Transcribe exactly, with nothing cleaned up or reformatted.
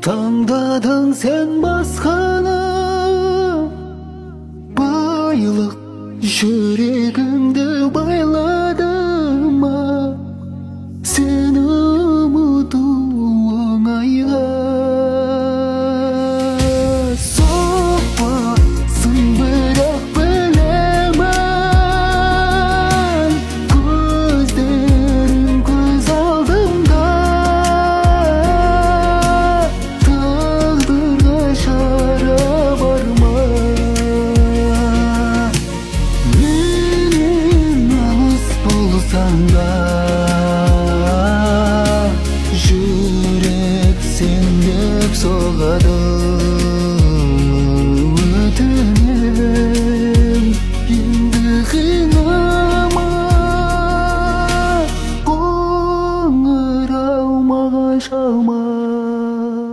Таңдадың сен басқаны, байлық жүрегіңді байлады ма? Сені ұмыту оңайға соқпасын, бірақ білемін, көздерің көз алдымда. Тағдырға шара бар ма? Менен алыс болсаң да, жүрек сен деп соғады. Өтінем, енді қинама, қоңырау маған шалма.